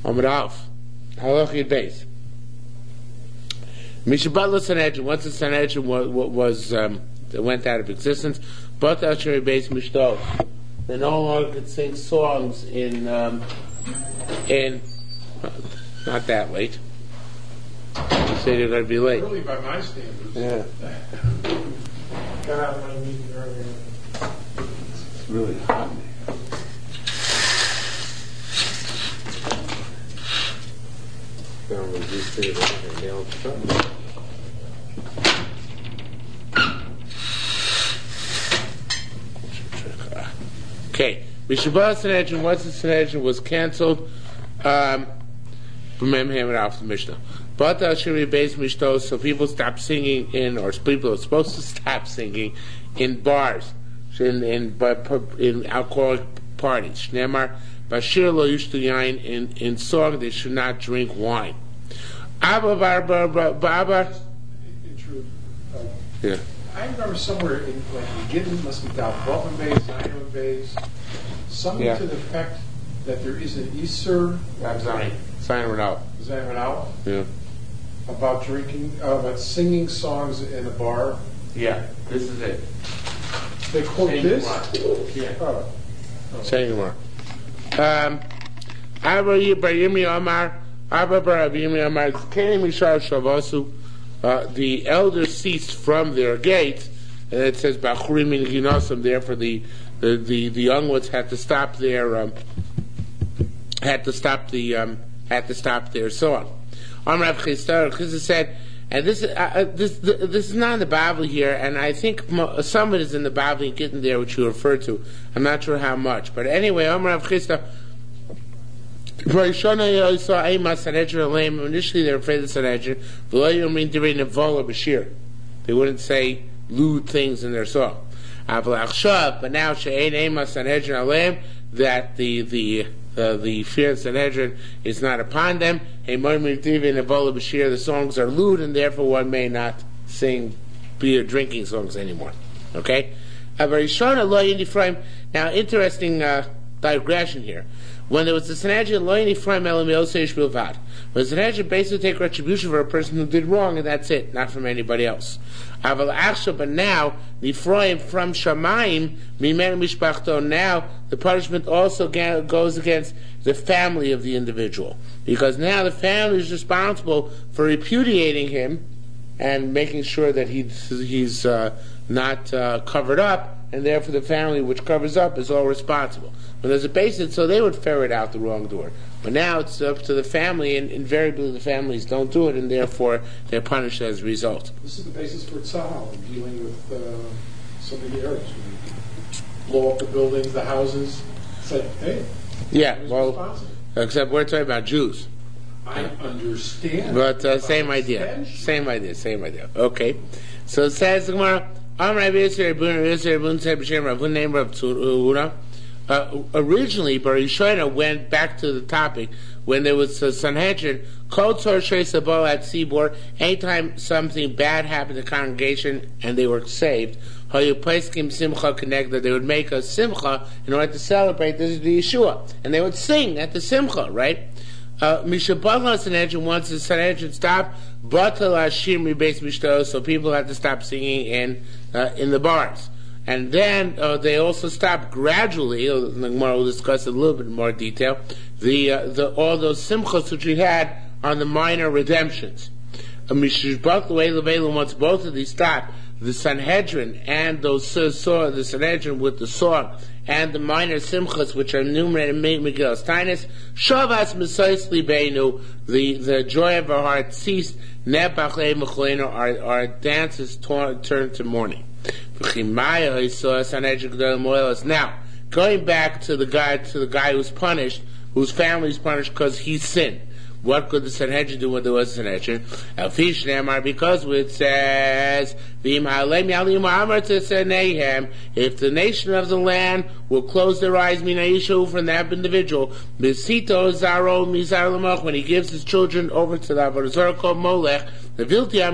Amud Alf. Halach Yud Beis. Mishabala Sanhedrin, once the Sanhedrin went out of existence, but Asher Beis Mishto, they no longer could sing songs in not that late. You say they're going to be late. Early by my standards. Yeah. Got out of my meeting earlier. It's really hot. Okay, Mishabah Sanhedrin, once the Sanhedrin was cancelled, from Memhem off the Mishnah. But Shiri Beis Mishto, so people stopped singing or people are supposed to stop singing in bars, in alcoholic parties. Shneimar, Bashir lo yushtu yain, in song they should not drink wine. Abba Baba. In truth, Yeah. I remember somewhere in Gittin, must be down Botman Bays, Zion Bays, something to the effect that there is an Isser Zion Renal. Yeah. About drinking, about singing songs in a bar. Yeah, this is it. They quote this? Yeah. Oh. Saying more. Abba Yirmi Amar, Abba Yirmi Amar, Keni Mishar Shavasu. The elders ceased from their gates, and it says Bachurim in Ginosam. Therefore, the young ones had to stop their song. Rav Chisda said, and this is not in the Bible here, and I think some of it is in the Bible and getting there, which you referred to. I'm not sure how much, but anyway, Rav Chisda. Initially, they were afraid of Sanhedrin. They wouldn't say lewd things in their song. But now, that the fear of Sanhedrin is not upon them, the songs are lewd, and therefore one may not sing beer drinking songs anymore. Okay? Now, interesting digression here. When there was the Sanhedrin, when the Sanhedrin basically take retribution for a person who did wrong, and that's it, not from anybody else. But now, the Ephraim from Shamayim, now the punishment also goes against the family of the individual. Because now the family is responsible for repudiating him and making sure that he's not covered up, and therefore the family which covers up is all responsible. But there's a basis, so they would ferret out the wrongdoer. But now it's up to the family, and invariably the families don't do it, and therefore they're punished as a result. This is the basis for Tzahal in dealing with some of the areas. Blow up the buildings, the houses. Say, hey, except we're talking about Jews. I understand. But same idea. Okay. So it says the Gemara, originally, Barishoina went back to the topic when there was a Sanhedrin. Anytime something bad happened to the congregation and they were saved, they would make a simcha in order to celebrate this is the Yeshua, and they would sing at the simcha, right? Mishabala Sanhedrin, once the Sanhedrin stopped, so people had to stop singing in the bars. And then they also stopped gradually. The Gemara will discuss it a little bit more detail. All those simchas which we had on the minor redemptions. Once both of these stopped, the Sanhedrin and the Sanhedrin with the song and the minor simchas which are enumerated in Megillas Taanis, Shavas Mesais Libeinu, the joy of our heart ceased. Our dances turned to mourning. Now, going back to the guy who's punished, whose family is punished because he sinned. What could the Sanhedrin do when there was a Sanhedrin? Because it says, if the nation of the land will close their eyes from that individual, when he gives his children over to the Avodah Zarah called Molech, the Vilti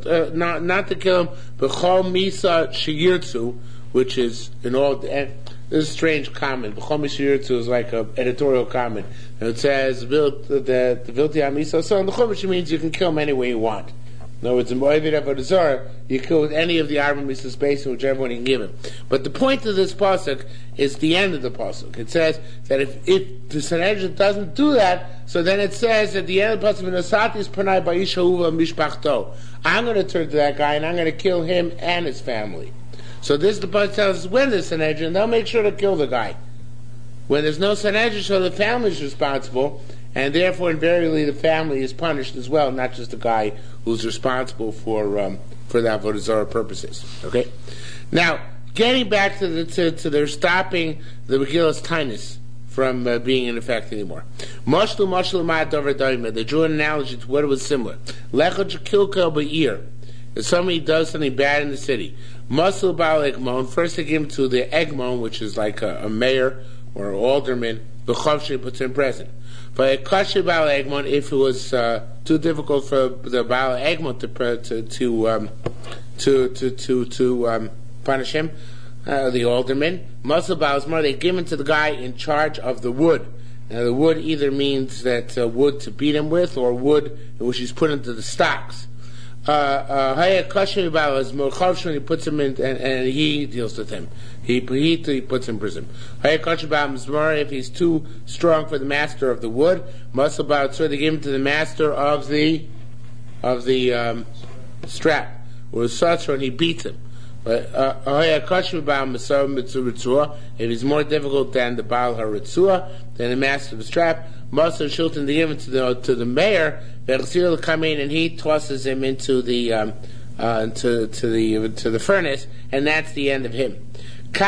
not to kill him, B'chol Misa Sheyirtzu, which is in all This is a strange comment. B'chol Mishirtu is like an editorial comment. And it says, the Vilti Amiso, so in the Chumash means you can kill them any way you want. In other words, in Moevid Avodah Zarah, you kill with any of the Arba Mitzvahs based on whichever one you can give him. But the point of this pasuk is the end of the pasuk. It says that if the Sanhedrin doesn't do that, so then it says at the end of the pasuk, "V'nosatis panai ba'isha uva mishpachto." I'm going to turn to that guy and I'm going to kill him and his family. So this the pasuk tells us when there's Sanhedrin, they'll make sure to kill the guy. When there's no Sanhedrin, so the family is responsible. And therefore, invariably, the family is punished as well, not just the guy who's responsible for the Avodah Zarah purposes. Okay. Now, getting back to their stopping the Megillas Tainus from being in effect anymore. They drew an analogy to what was similar. If somebody does something bad in the city, Masul Baal Egmon, first they give him to the Egmon, which is like a mayor or an alderman, B'chavshi puts him in prison. But a Kashi Baal Egmon, if it was too difficult for the Baal Egmon to punish him, the alderman, Muscle Baal they give him to the guy in charge of the wood. Now the wood either means that wood to beat him with, or wood which is put into the stocks. Haya Kashi Baal is Mochavsh, he puts him in and he deals with him. He puts him in prison. If he's too strong for the master of the wood, muscle about so they give him to the master of the strap, or such, and he beats him. But if he's more difficult than the Baal Haritzua, than the master of the strap, Master Shulton they give him to the mayor. Ve'chzir come in and he tosses him into the to the furnace, and that's the end of him. So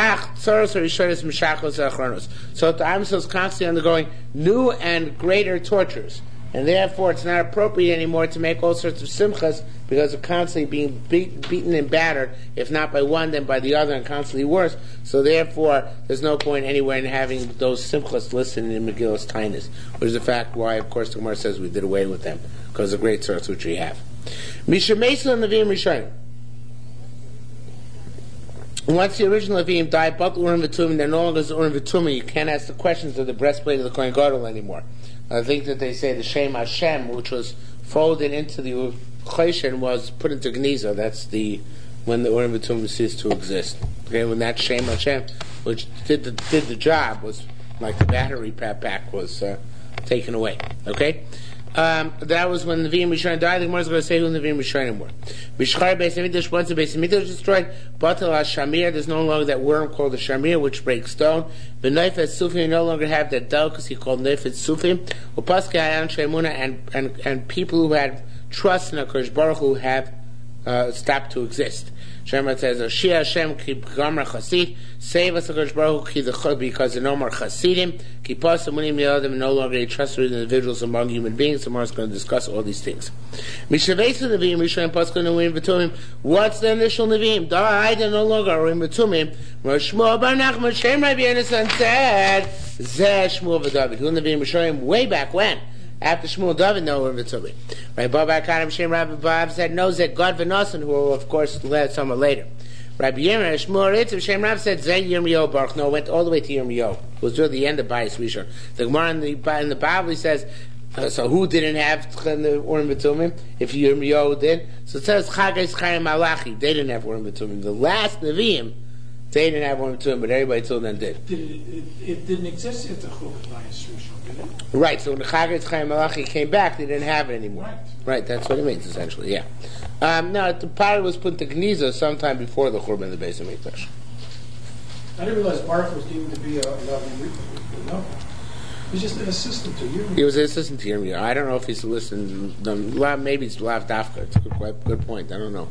the Am is constantly undergoing new and greater tortures, and therefore it's not appropriate anymore to make all sorts of simchas, because they're constantly being beaten and battered, if not by one, then by the other, and constantly worse. So therefore, there's no point anywhere in having those simchas listed in Megillas Tainus, which is the fact why, of course, the Gemara says we did away with them, because of the great source which we have. Misha Mesa and Nevi'im Rishonim. Once the original Nevi'im died, but Urim V'Tumim, they're no longer Urim V'Tumim. You can't ask the questions of the breastplate of the Kohen Gadol anymore. I think that they say the Shem Hashem, which was folded into the Choshen, was put into Gniza. That's when the Urim V'Tumim ceased to exist. Okay, when that Shem Hashem, which did the job, was like the battery pack was taken away. Okay. That was when the Nevi'im Rishonim died. The Gemara is going to say who the Nevi'im Rishonim were. Bishchar Beis Hamikdash, once the Beis Hamikdash destroyed, Batal HaShamir, there's no longer that worm called the Shamir, which breaks stone. The Neifet Sufim, you no longer have that delicacy called Neifet Sufim. Upaske Hayan Shemuna, and people who had trust in HaKadosh Baruch Hu have stopped to exist. Shemar says, Shia Hashem ki gamra chasid, save us HaKadosh Baruch Hu because there are no more chasidim, ki pas amunim yadim, no longer a trustworthy individuals among human beings. The Gemara is going to discuss all these things. Mishavesu Nevi'im Rishonim Paschal Nevi'im V'Tumim. What's the initial Nevi'im? Died and no longer are in V'Tumim. Shmuel Bar Nachman Shem Rabbi Yonasan said, Zeh Shmuel V'David. Who Nevi'im Rishonim way back when? After Shmuel David, no Urim V'Tumim. Rabbi Baba Karam Shem Rabbi Bab said, no, Zeh God V'Nasan, who will of course led somewhat later. Rabbi Yirmiyah Shmuel Ritzav Shem Rav said Zeh Yirmiyahu Baruch. No, went all the way to Yirmiyahu. It was really the end of Bayis Rishon. The Gemara in the Bible says, so who didn't have the Urim V'Tumim? If Yirmiyahu did, so it says Chagais Chaim Malachi. They didn't have Urim V'Tumim. The last Nevi'im, they didn't have Urim V'Tumim, but everybody till then did. It didn't exist at the Churban Bayis Rishon, did it? Right. So when the Chagais Chaim Malachi came back, they didn't have it anymore. Right. That's what it means essentially. Yeah. No, the power was put to Gniza sometime before the Churban of the Beis Hamikdash. I didn't realize Baruch was deemed to be a loving. No, he's just an assistant to Yirmiyah. He was an assistant to Yirmiyah. I don't know if he's listening. Maybe it's Lav Dafka. It's a good point. I don't know.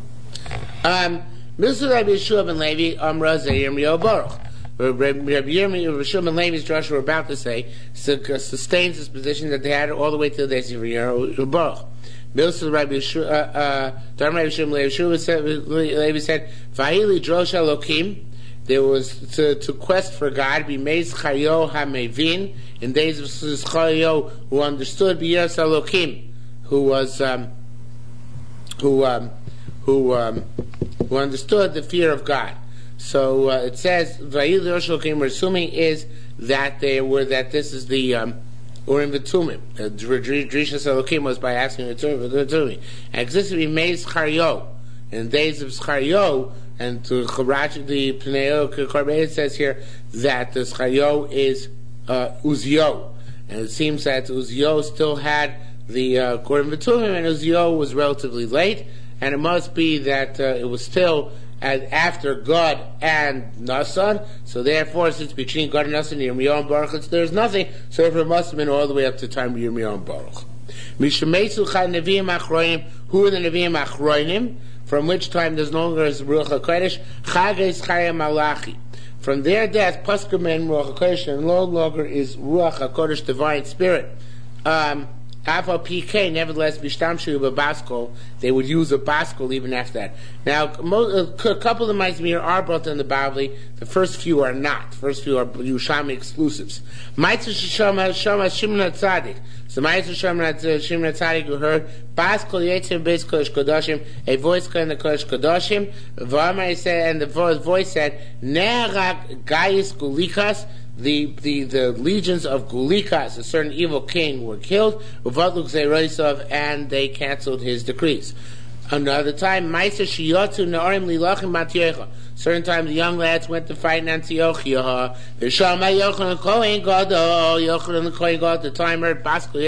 Mr. Rabbi Yeshua ben Levi Amra Yirmiyahu Baruch. Rabbi Yeshua ben Levi's Josh were about to say sustains this position that they had all the way to the days of Yirmiyahu Baruch. Milsa Rabbi Yeshua said, "Va'ili drosh Elokim." There was to quest for God. B'meiz Chayo HaMevin, in days of Chayo, who understood B'yas Elokim, who understood the fear of God. So it says, we're assuming is that this is the Urim V'Tumim. Drishas Elokim was by asking V'Tumim. And existed to be made Zchario. In the days of Zchario, and to Charash, the Pneo Korban says here that the Zchario is Uzio. And it seems that Uzio still had the Urim V'Tumim, and Uzio was relatively late, and it must be that it was still after God and Nasan, so therefore, since between God and Nasan and Yirmiyahu and Baruch, there's nothing, so therefore it must have been all the way up to the time of Yirmiyahu and Baruch. Who are the Nevi'im Achroinim? From which time there's no longer is Ruach HaKodesh, Chagei Zcharia Malachi. From their death, Paskum and Ruach HaKodesh, and no longer is Ruach HaKodesh, divine spirit. Afal PK, nevertheless, Bishtamshu Baskol, they would use a Baskol even after that. Now, a couple of the Maizmir are brought in the Bavli, the first few are not. The first few are Yushami exclusives. Maitzah Shama Shimna Tzadik. So Maitzah Shama Shimna Tzadik, who heard Baskol Yetzim Beis Kodesh Kodashim, a voice called the Kodesh Kodashim, Vamai said, and the voice said, Ne'arak Gaius Gulikas, the legions of Gulikas, a certain evil king, were killed, and they canceled his decrees. Another time, certain time the young lads went to fight in Antiochia. The time heard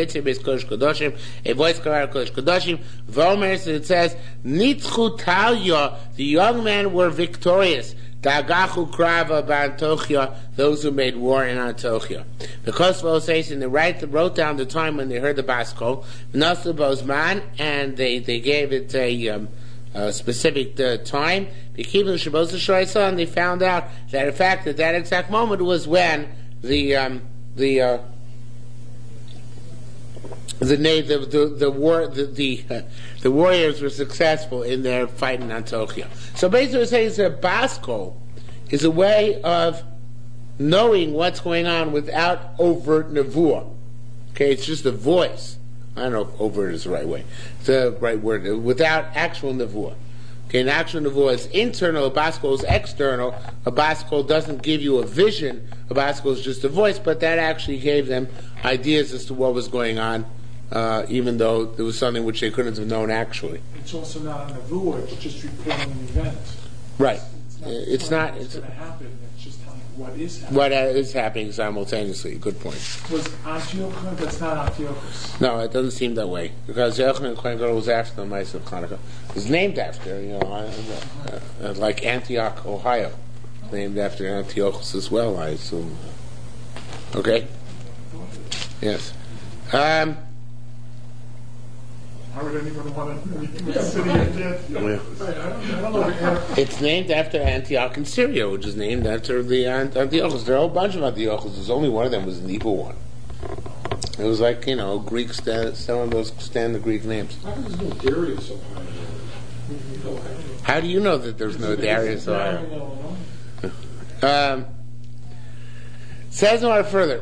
a voice came out of Kodesh Kodashim. It says, the young men were victorious. Dagachu Krava B'Antiochia, those who made war in Antiochia. The Kosovo says, and they wrote down the time when they heard the Baskol, Nasa Bozman, and they gave it a specific time. And they found out that in fact at that exact moment was when the warriors were successful in their fight in Antiochia. So basically it says that Baskol is a way of knowing what's going on without overt nevuah. Okay, it's just a voice. I don't know if overt is the right way. It's the right word. Without actual nevuah. Okay, an actual nevuah is internal, a Baskol is external. A Baskol doesn't give you a vision. A Baskol is just a voice, but that actually gave them ideas as to what was going on, even though there was something which they couldn't have known actually. It's also not a nevuah, it's just reporting an event. Right. It's not going to happen, it's just telling what is happening. What is happening simultaneously. Good point. Was Antiochus, that's not Antiochus. No, it doesn't seem that way. Because Yochanan Kohen Gadol was after the Ma'aseh of Hanukkah. It was named after, like Antioch, Ohio. Named after Antiochus as well, I assume. Okay? Yes. Why would anyone want to name a city Antioch? It's named after Antioch in Syria, which is named after the Antiochus. There are a whole bunch of Antiochus. There's only one of them was an evil one. It was like, Greeks selling those standard Greek names. How come there's no Darius, Ohio? How do you know that there's no Darius, Ohio? Says no further.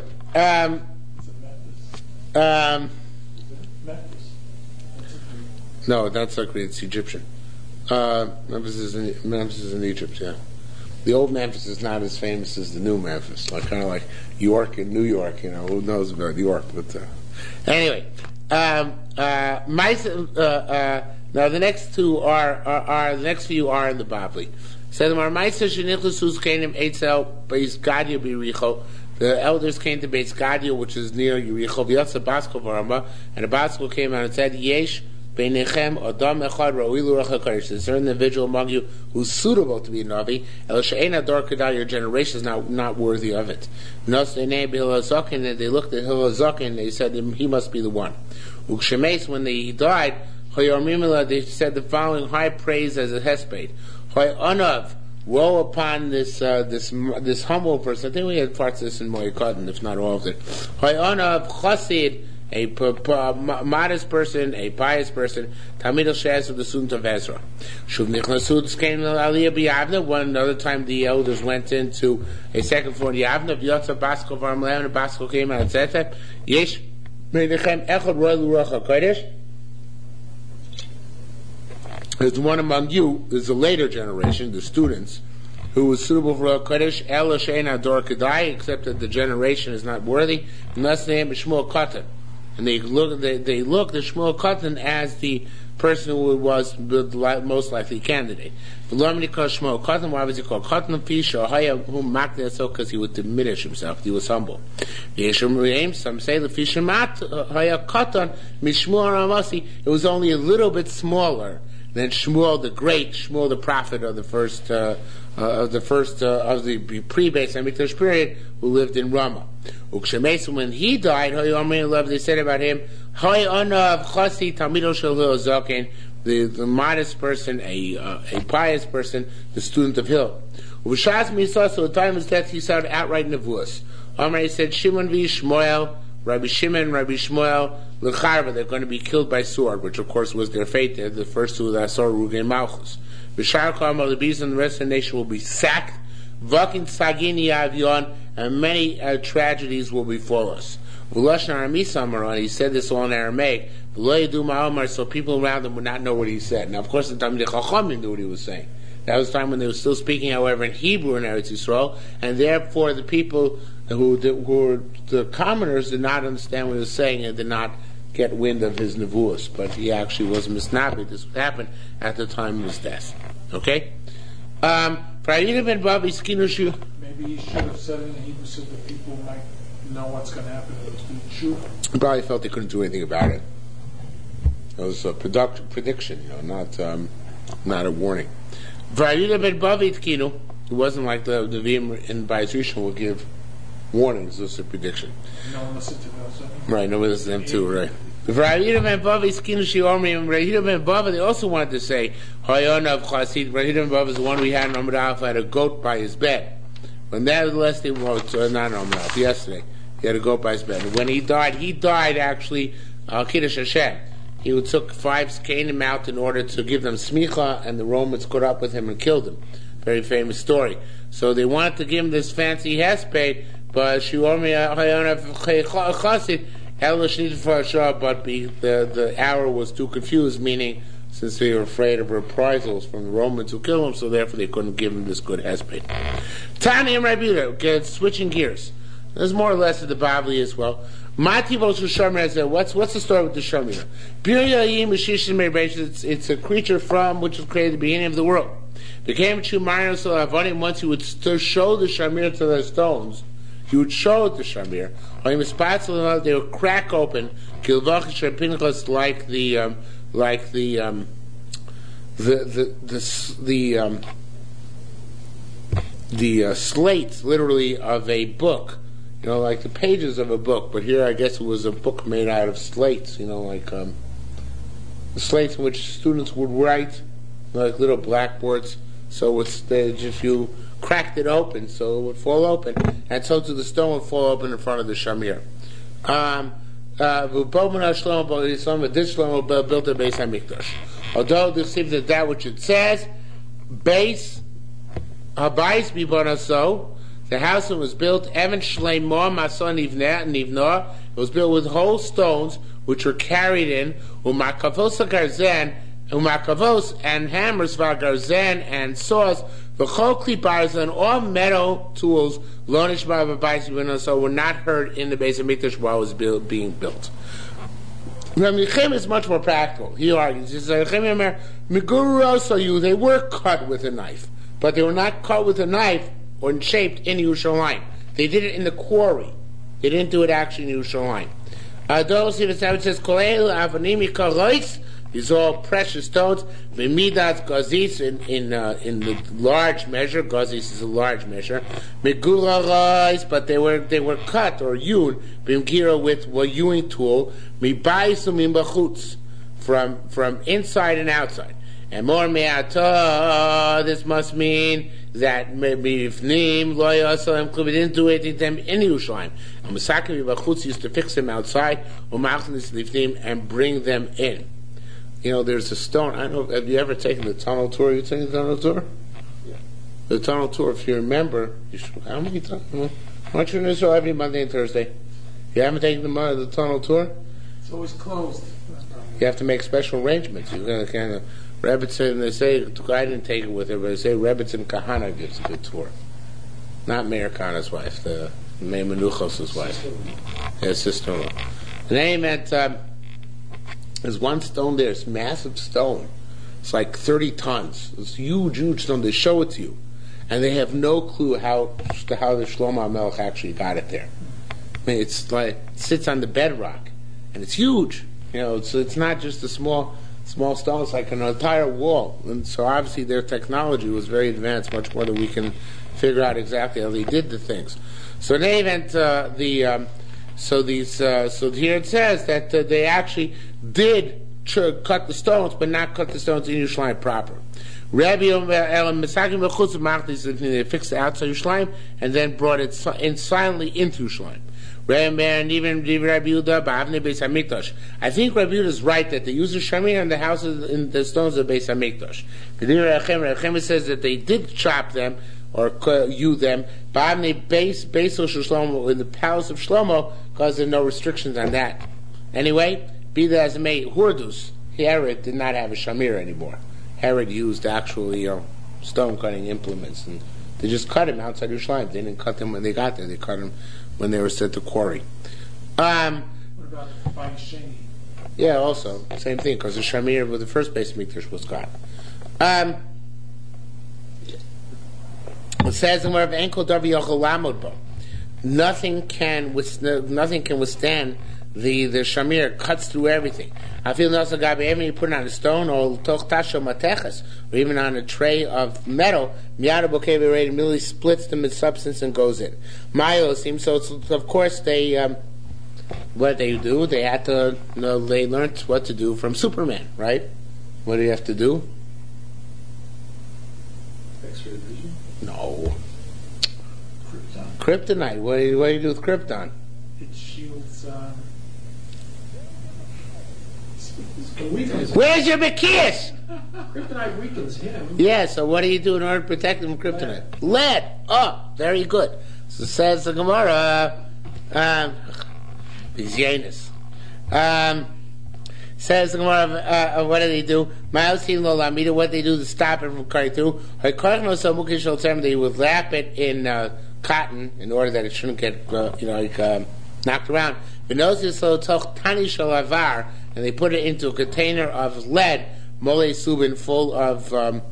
No, that's not Greek. It's Egyptian. Memphis is in Egypt. Yeah, the old Memphis is not as famous as the new Memphis. Kind of like York and New York. Who knows about York? But anyway, now the next two are the next few are in the Bavli. The elders came to Beis Gadio, which is near Yericho, and the Baskol came out and said, Yesh Beinechem Adam Echad Ro'ilu Ruach HaKodesh. There's a certain individual among you who's suitable to be a Navi. El She'en Ador Kedar, your generation is not worthy of it. Nos Neinei B'Hillel Zaken, and they looked at Hillel Zaken, and they said he must be the one. Ukshemes, when he died, they said the following high praise as a hesped. Hoy Anav, woe upon this humble person. I think we had parts of this in Moed, if not all of it. Hoy Anav Chasid, a modest person, a pious person, Talmid al-Shaz of the student of Ezra. Shuv Nichnasud came to Aliyah b'Yavna. One another time the elders went into a second floor in Yavna. V'yotza Baskol v'Armleim, and Baskol came out and said, Yesh Beinechem Echad Ro'ilu Ruach HaKodesh. There's one among you, there's a later generation, the students, who was suitable for a Kodesh, El Shein Ador Kedai, except that the generation is not worthy, unless they name Shmuel Katan. And they look at Shmuel Katan as the person who was the most likely candidate. Why was he called Katan Fisha? Whom Makne so because he would diminish himself. He was humble. Some say the Fisha Haya Katan Mishmuel Ramasi. It was only a little bit smaller than Shmuel the great, Shmuel the prophet of the first of the pre-Beis Hamikdash period, who lived in Ramah. When he died, they said about him, the modest person, a pious person, the student of Hill. So the time of his death, he started outright nevuos. He said, Shimon v. Shmuel, Rabbi Shimon, Rabbi Shmuel, Lecharva, they're going to be killed by sword, which of course was their fate. They're the first two that saw Rugen Malchus. Bishar Karmel, the bees and the rest of the nation will be sacked. Vakin Sagini Avion, and many tragedies will befall us. He said this all in Aramaic, so people around them would not know what he said. Now, of course, the time the Chachamim knew what he was saying. That was the time when they were still speaking, however, in Hebrew in Eretz Yisrael, and therefore the people who were the commoners did not understand what he was saying and did not get wind of his nevuos. But he actually was misnabi. This would happen at the time of his death. Okay? Maybe he should have said it in Hebrew so that people might know what's going to happen to those two. He probably felt they couldn't do anything about it. It was a prediction, not a warning. It wasn't like the Vim in Bayis Rishon will give warnings. It was a prediction. No one listened to those. Right, no one listened to them too, right. They also wanted to say, Rahid ben Bava is the one we had in Amud Aleph, had a goat by his bed. But nevertheless, they wrote, not in Amud Aleph, yesterday, he had a goat by his bed. And when he died actually, Kiddush Hashem. He took 5 Skenim out in order to give them smicha, and the Romans caught up with him and killed him. Very famous story. So they wanted to give him this fancy hesped, but the hour was too confused, meaning since they were afraid of reprisals from the Romans who killed him, so therefore they couldn't give him this good hesped. Tani and Rabbi, switching gears. There's more or less of the Bavli as well. What's the story with the Shamir? It's a creature from which was created at the beginning of the world. Became true Mario Avonim. Once he would show the Shamir to the stones, he would show it to Shamir. They would crack open, the slate, literally, of a book. Like the pages of a book, but here I guess it was a book made out of slates, like the slates in which students would write, like little blackboards. So if you cracked it open, so it would fall open, and so to the stone would fall open in front of the Shamir. Shlomo built a Beis Hamikdash. Although this is that which it says, Beis Habayis Bibanaso. The house that was built, Evan Shleimor Mason Nivna, it was built with whole stones which were carried in, Umakavos and hammers, Garzen and saws, V'chol Klipars and all metal tools, Lonish Ba'abayis so were not heard in the Beis Hamikdash while it was being built. Ramichem is much more practical. He argues, they were cut with a knife, but they were not cut with a knife or shaped in Yerushalayim. They did it in the quarry. They didn't do it actually in Yerushalayim. It says, these are all precious stones. Midat gazis in the large measure. Gazis is a large measure. Megurarais, but they were cut or hewn. Bimgira with a hewing tool. Mibaisum imbachutz, from inside and outside. And more me'ata, this must mean that maybe if Nim lo yasalem we didn't do anything to them in Yerushalayim. And Masakim Yibachutz used to fix them outside, and bring them in. There's a stone. I don't know. Have you ever taken the tunnel tour? You taken the tunnel tour? Yeah. The tunnel tour. If you remember, how many times? Why don't you in Israel every Monday and Thursday? You haven't taken the tunnel tour? It's always closed. You have to make special arrangements. You're going to kind of Rebbitzin, they say, I didn't take it with her, but they say Rebbitzin Kahana gives a good tour. Not Meir Kahana's wife, the Meir Menuchos' wife. His sister-in-law. The name at, there's one stone there, it's a massive stone. It's like 30 tons. It's huge, huge stone. They show it to you. And they have no clue how the Shlomo HaMelech actually got it there. I mean, it's like, it sits on the bedrock. And it's huge. So it's not just a small stone, it's like an entire wall. And so obviously their technology was very advanced, much more than we can figure out exactly how they did the things. So in any event, so here it says that they actually did cut the stones, but not cut the stones in Yerushalayim proper. Rabbi they fixed the outside Yerushalayim and then brought it in silently into Yerushalayim. And even Rabbi Yehuda ba'avnei Beis Hamikdash. I think Rabbi Yehuda is right that they use the shamir in the houses in the stones of Beis Hamikdash. Rabbi says that they did chop them or hew them ba'avnei Beis Shlomo in the palace of Shlomo because there are no restrictions on that. Anyway, be that as it may, Hordus Herod did not have a shamir anymore. Herod used actual stone cutting implements, and they just cut him outside Yerushalayim. They didn't cut them when they got there. They cut him when they were sent to quarry. What about buying sheni? Yeah, also same thing because the shamir with the first base mikdash was cut. It says in where enkel davi yochel lamod bo. Nothing can withstand the shamir. Cuts through everything. I feel also gabi even you put it on a stone or toch tasho mateches or even on a tray of metal. Miyada bokeve rate immediately splits them in substance and goes in. Mayo seems so. Of course they what they do. They had to. They learned what to do from Superman, right? What do you have to do? X-ray vision? No. Kryptonite. What do you do with krypton? It shields. Where's your Makias? Kryptonite weakens him. Yeah, so what do you do in order to protect him from kryptonite? Lead. Oh, very good. So says the Gemara, Bizyanus. Says the Gemara, what do they do? What they do to stop it from cutting through? They would wrap it in cotton in order that it shouldn't get, knocked around. And they put it into a container of lead, mole subin, full of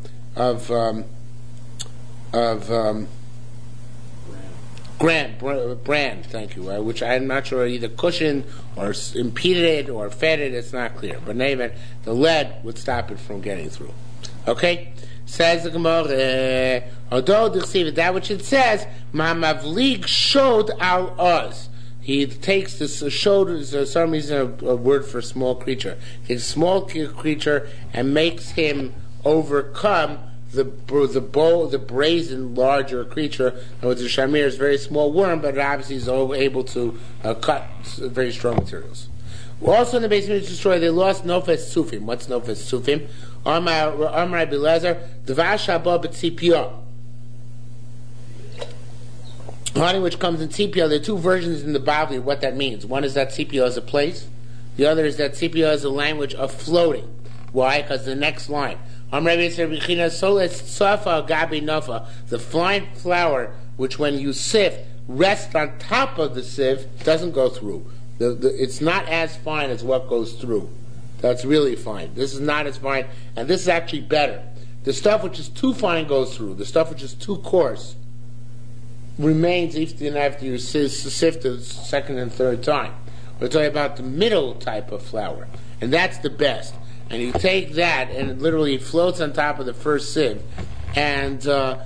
brand, thank you, which I'm not sure either cushioned or impeded it or fed it, it's not clear. But in any event, the lead would stop it from getting through. Okay? Says the Gemara, although that which it says, Ma'mavlig showed al oz. He takes this showed for some reason a word for small creature. He takes a small creature and makes him overcome the brazen larger creature. And with the shamir is a very small worm, but obviously is able to cut very strong materials. Also in the basement destroyed, they lost Nofes Sufim. What's Nofes Sufim? Amar Rabbi Lezer, Dvash haba b'tzipiyah. Honey which comes in tzipiyah. There are two versions in the Bible of what that means. One is that tzipiyah is a place. The other is that tzipiyah is a language of floating. Why? Because the next line. The fine flour, which when you sift, rests on top of the sieve, doesn't go through. It's not as fine as what goes through. That's really fine. This is not as fine, and this is actually better. The stuff which is too fine goes through. The stuff which is too coarse remains even after you sift the second and third time. We're talking about the middle type of flour, and that's the best. And you take that, and it literally floats on top of the first sieve. And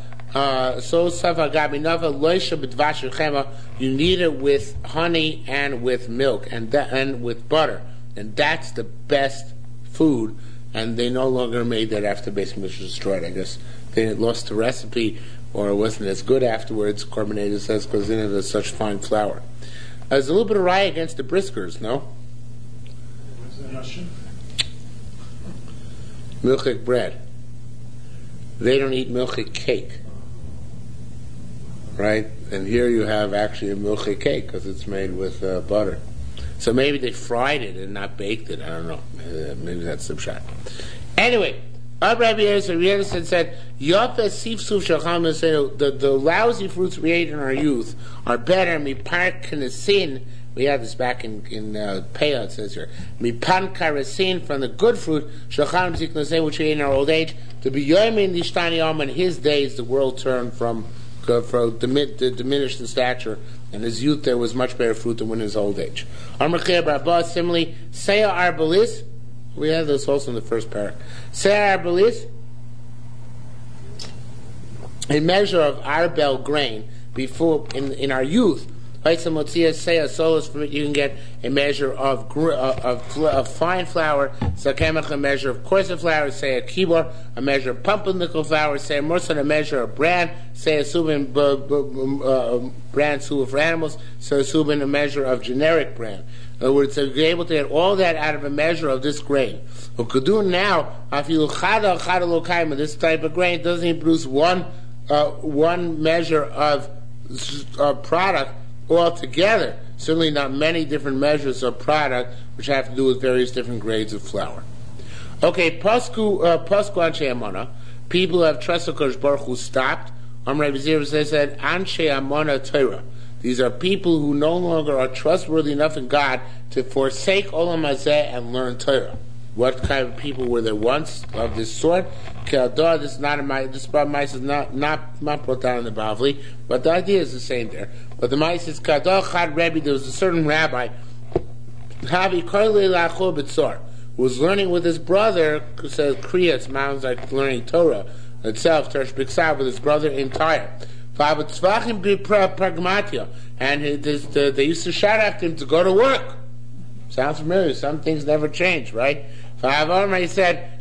you need it with honey and with milk and with butter, and that's the best food. And they no longer made that after Beis Hamikdash was destroyed. I guess they lost the recipe, or it wasn't as good afterwards. Korban says because they didn't have such fine flour. There's a little bit of riot against the Briskers, no? Milchik bread. They don't eat milchik cake, right? And here you have actually a milchik cake because it's made with butter. So maybe they fried it and not baked it. I don't know. Maybe that's some shot. Anyway, Rabbi Yehuda said, the lousy fruits we ate in our youth are better. Mipar knesin. We have this back in Peah, it says here. Mipan karasin, from the good fruit, which we ate in our old age, to be yomin nishtani yom, in his days the world turned from diminished in stature. In his youth there was much better fruit than in his old age. Similarly, Seah Arbalis, we have this also in the first paragraph. Seah Arbalis, a measure of arbel grain before in our youth. You can get a measure of fine flour, a measure of coarser flour, say a kibor, a measure of pumpernickel flour, say a morsel, a measure of bran, say a subin, bran suba for animals, so a subin, a measure of generic bran. In other words, they're able to get all that out of a measure of this grain. What could do now, this type of grain doesn't even produce one measure of product altogether. Certainly not many different measures of product which have to do with various different grades of flour. Okay, Pasku Anshe Amona, people who have trusted Kodesh Baruch Hu stopped. Rabbi Zira said, Anshe Amona Torah. These are people who no longer are trustworthy enough in God to forsake Olam Hazeh and learn Torah. What kind of people were there once of this sort? This is not mice is not brought down in the Bavli, but the idea is the same there. But the mice is Kadol Chad Rebbe. There was a certain rabbi, Havi Koile Lachor B'Tzor, who was learning with his brother. Who says Kriya, it sounds like learning Torah itself. Tersh B'Ksav with his brother in Tyre. And they used to shout after him to go to work. Sounds familiar. Some things never change, right? He said,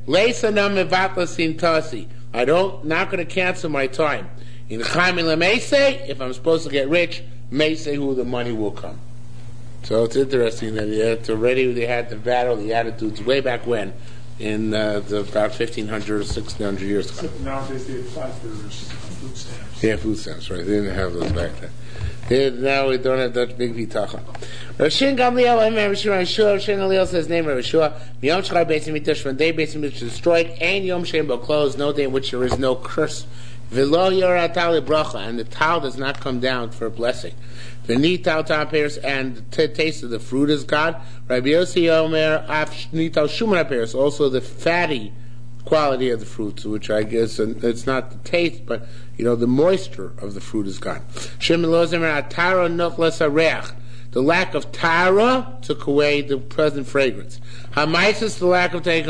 I'm not going to cancel my time. If I'm supposed to get rich, who the money will come. So it's interesting that they had the battle, the attitudes way back when, in about 1,500 or 1,600 years ago. Nowadays they have food stamps. Yeah, food stamps, right. They didn't have those back then. Now we don't have that big vitacha. Rashin Gamliel, Rashin Gamliel says name of Yeshua. Yom Shachar Beis Hamikdash, when day Beis Hamikdash is destroyed, and Yom Shem Bo closed, no day in which there is no curse. V'lo Yorah Tal Bracha, and the tal does not come down for a blessing. V'ni Tal Peiros, and the taste of the fruit is God. Rabbi Yossi Omer Af Ni Tal Shuman Peiros, also the fatty quality of the fruits, which I guess it's not the taste, but the moisture of the fruit is gone. The lack of tara took away the present fragrance. Hamaisis, the lack of take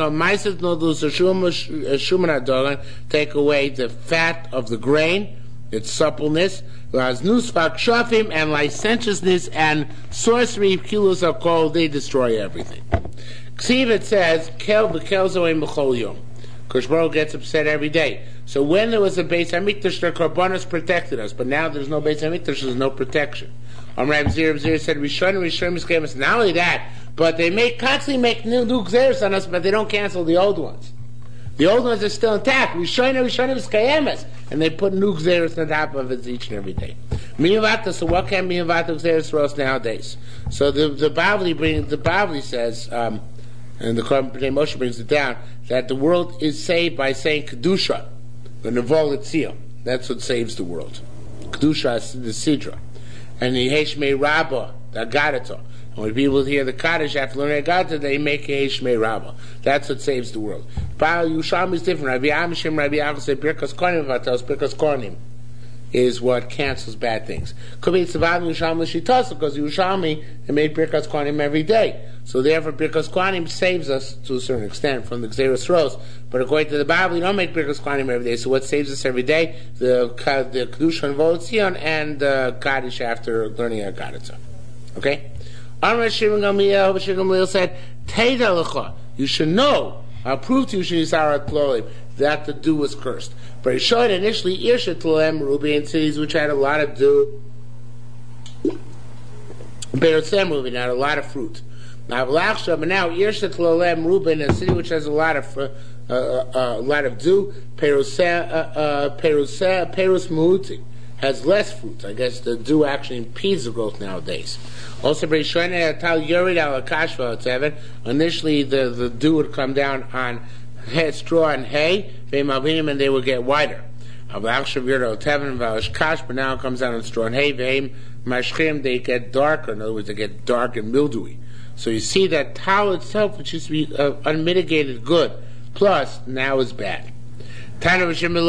away the fat of the grain, its suppleness. And licentiousness and sorcery, kilos are called, they destroy everything. Ksiv, it says, Kel b'kelzo ein b'chol yom. Kodesh Baruch gets upset every day. So when there was a Beis Hamikdash, the Korbanos protected us, but now there's no Beis Hamikdash, there's no protection. Rabbi Zira said, Rishon, not only that, but they constantly make new gzeros on us, but they don't cancel the old ones. The old ones are still intact. And they put new gzeros on top of it each and every day. So what can miyavata gzeros for us nowadays? So the Bavli says, and the Moshe brings it down, that the world is saved by saying Kedusha, the Nevol Etzion. That's what saves the world. Kedusha is the Sidra. And the Heshmei Rabbah, the Agadata. And when people hear the Kaddish after learning Agadata, they make a Heshmei Rabbah. That's what saves the world. Baal Yushalmi is different. Rabbi Amishim, Rabbi Yaakov say Birkas Kohanim Vatos, Birkas Kohanim is what cancels bad things. Could be Tzavav Yushalmi Shitas, because Yushalmi, they made Birkas Kohanim every day. So therefore, Birkas Kohanim saves us to a certain extent from the Gzeros Ros. But according to the Bible, you don't make Birkas Kohanim every day. So what saves us every day? The Kedusha and Volotzion and Kaddish after learning Agadata. Okay? Amar Shimon Gamliel said, Teida Lecha, you should know, I'll prove to you, Shinisarat Klolim, that the dew was cursed. But it showed initially Irsha Tlolem Rubi in cities which had a lot of dew. Berotzem Rubi had a lot of fruit. Now Irsha Tlolem Rubi in a city which has a lot of dew. Perus Muhuti has less fruit. I guess the dew actually impedes the growth nowadays. Also, initially the dew would come down on straw and hay, and they will get whiter. But now it comes out in straw and hay, they get darker. In other words, they get dark and mildewy. So you see that towel itself, which used to be unmitigated good, plus now is bad. We said in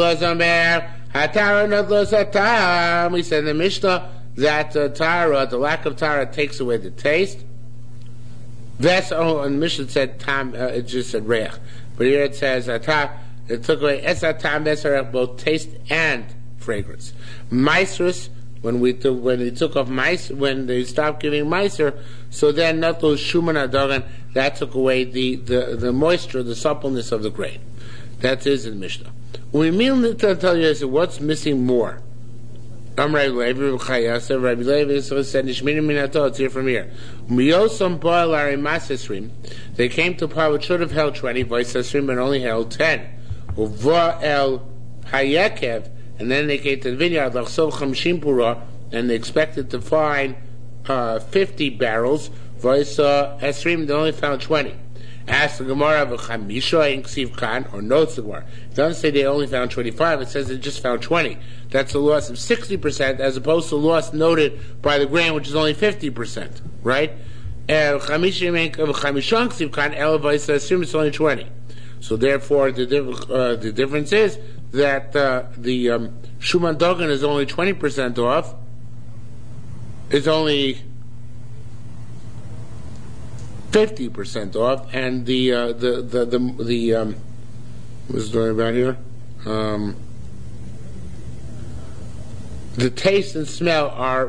the Mishnah that the lack of tara takes away the taste. That's and the Mishnah said tam. It just said reach, but here it says it took away both taste and fragrance. Maisrus, when they took off mice, when they stopped giving meiser, so then not those shuman adogan, that took away the moisture, the suppleness of the grain. That is in the Mishnah. We mean to tell you what's missing more. Rabbi Levi said, Nishmini minato, it's here from here. They came to par which should have held 20, but only held 10. And then they came to the vineyard, and they expected to find 50 barrels. They only found 20. Ask the Gemara of Chamisha in Ksiv Khan, or notes the Gemara. It doesn't say they only found 25, it says they just found 20. That's a loss of 60%, as opposed to a loss noted by the grain, which is only 50%, right? Chamisha in Ksiv Khan, assume it's only 20. So therefore, the difference is that the Shuman Dogan is only 20% off. It's only 50% off, and the what's the story about here? The taste and smell are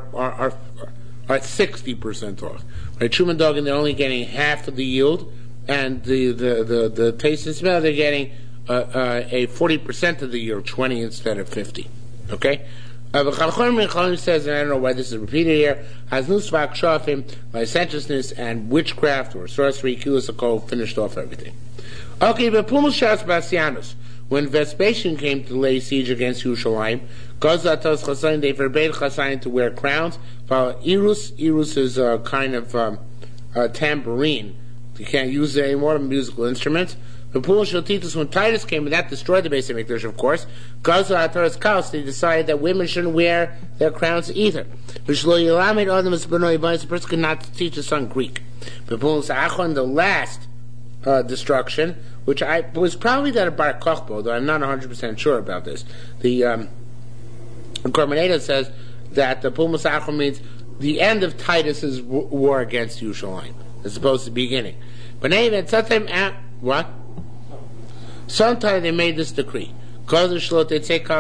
60% off. Right, Shuman Dogan, they're only getting half of the yield, and the taste and smell, they're getting a 40% of the yield, 20 instead of 50. Okay. Says, and I don't know why this is repeated here, licentiousness and witchcraft or sorcery, Kilusako finished off everything. Okay, but Pumashas Bastianus, when Vespasian came to lay siege against Yerushalayim, they forbade Chasayin to wear crowns. Irus is a kind of a tambourine. You can't use it anymore, musical instruments. When Titus came, and that destroyed the Beis HaMikdash, of course, they decided that women shouldn't wear their crowns either. A person could not teach his son Greek. But the last destruction, which was probably that of Bar Kochba, though I'm not 100% sure about this. The Korbaneda says that the Pul Musachon means the end of Titus's war against Yerushalayim, as opposed to the beginning. But even what? Sometime they made this decree. They decreed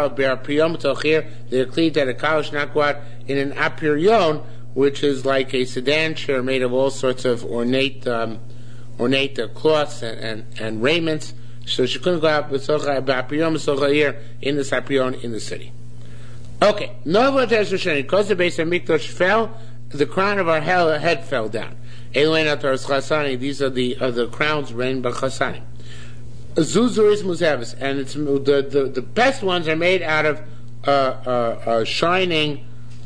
that a kalish nakwat in an apirion, which is like a sedan chair made of all sorts of ornate cloths and raiments. So she couldn't go out in this apirion in the city. Okay, because the Beis HaMikdash fell, the crown of our head fell down. These are the crowns reigned by Chasani. Zuzuris Muzavis, and it's the best ones are made out of a shining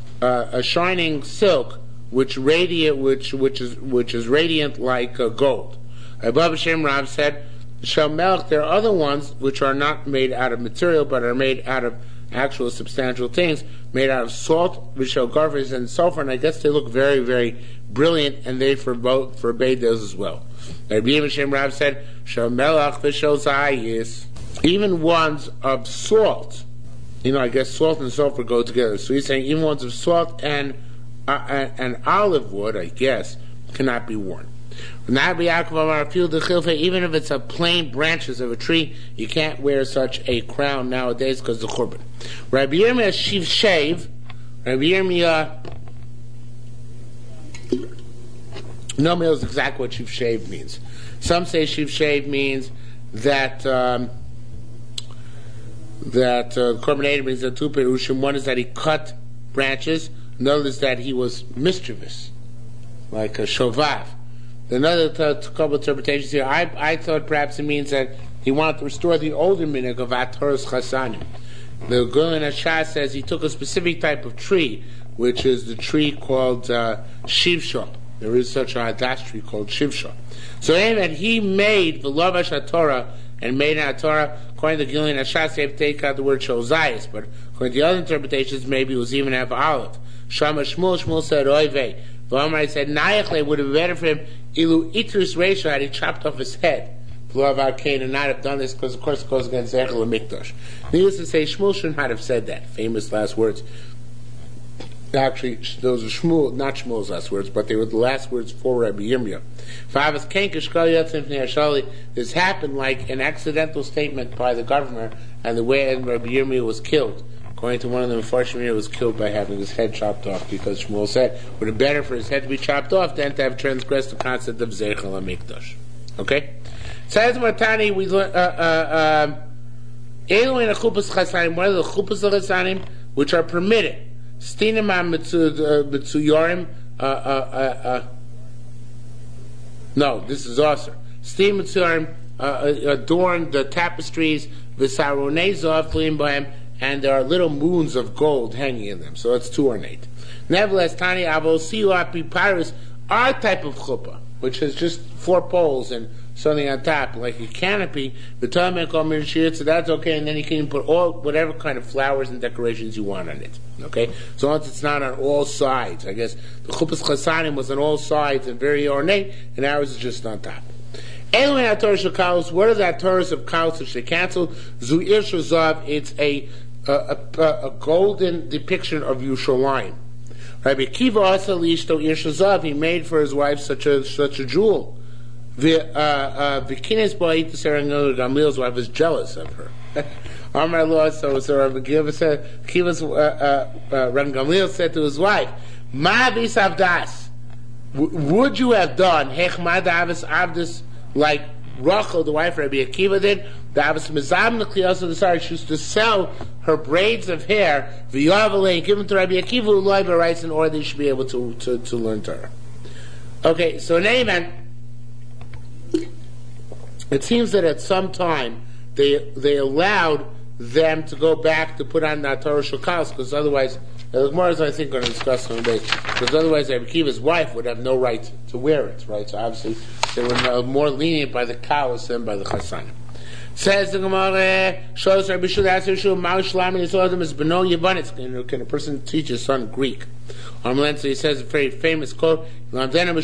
silk, which is radiant like gold. Abba Shem Rav said, Shalmelch, there are other ones which are not made out of material, but are made out of actual substantial things, made out of salt, Vishal Garfis and sulfur, and I guess they look very, very brilliant, and they forbade those as well. Rabbi Shem Rav said, Shamelach v'shel zayis, even ones of salt. I guess salt and sulfur go together. So he's saying even ones of salt and olive wood, I guess, cannot be worn. Even if it's a plain branches of a tree, you can't wear such a crown nowadays because of the Churban. Rabbi Yirmiyah shiv shave. Rabbi Yirmiyah nobody knows exactly what shiv shave means. Some say shiv shave means that Korban Eder means that two perushim. One is that he cut branches. Another is that he was mischievous, like a shovav. Another couple interpretations here. I thought perhaps it means that he wanted to restore the older minhag of Ataras Chasanim. The Gulin Ashah says he took a specific type of tree, which is the tree called Shivsha. There is such a Hadash tree called Shivsha. So anyway, he made the Lavash HaTorah and made in Torah. According to Gillian Ashas, they have to take out the word Shozayas, but according to the other interpretations, maybe it was even have Aleph. Shama Shmuel said Oivei. V'Amar said Nayachle would have been better for him Ilu Itrus Reisha had he chopped off his head. V'Lav Cain and not have done this because of course it goes against Zechel HaMikdash. Needless to say, Shmuel shouldn't have said that. Famous last words. Actually, those are Shmuel, not Shmuel's last words, but they were the last words for Rabbi Yirmiyah. This happened like an accidental statement by the governor, and the way Rabbi Yirmiyah was killed. According to one of them, unfortunately, he was killed by having his head chopped off, because Shmuel said it would have been better for his head to be chopped off than to have transgressed the concept of Zechel HaMikdash. Okay? Says Matani, we learn, what are the chupas of chasanim which are permitted? Stinim mitzuyorim. No, this is also Stinim mitzuyorim adorn the tapestries. V'saronei zav tluim b'hem, and there are little moons of gold hanging in them. So it's too ornate. Nevertheless, Tani Avol Siu Api Paris, our type of chuppah, which has just 4 poles and something on top, like a canopy, the Talmud called Mirshir, so that's okay, and then you can put whatever kind of flowers and decorations you want on it. Okay? So long as it's not on all sides. I guess the Chuppah's Chasanim was on all sides and very ornate, and ours is just on top. Anyway, HaTorah of Kalos, what are the HaTorahs of Kalos which they canceled? Zu'ir Shazav, it's a golden depiction of Yerushalayim. Rabbi Akiva also lishto Ir Shazav, he made for his wife such a jewel. Vikines boy to Sarah Gamliel's wife was jealous of her. Amar Lo, so Rabbi Akiva said, Rabbi Gamliel said to his wife, Ma bisavdas, would you have done Hechmad Avos Avdus like Rachel, the wife of Rabbi Akiva did? The Avos Mizam Nekliyos of the Sarah, she used to sell her braids of hair, v'yavalei, give them to Rabbi Akiva, who loiba writes in order they should be able to learn Torah. Okay, so in any event, it seems that at some time they allowed them to go back to put on the Torah Shulchan, because otherwise, the Gemara is I think going to discuss some days, because otherwise Rabbi Akiva's wife would have no right to wear it, right? So obviously they were more lenient by the Kalos than by the Chasanim. Says the Gemara, shows Rabbi Shul, asks Rabbi Shul, Ma'u Shlam, and he told them, is Beno Yevanitz. Can a person teach his son Greek? So he says a very famous quote, at a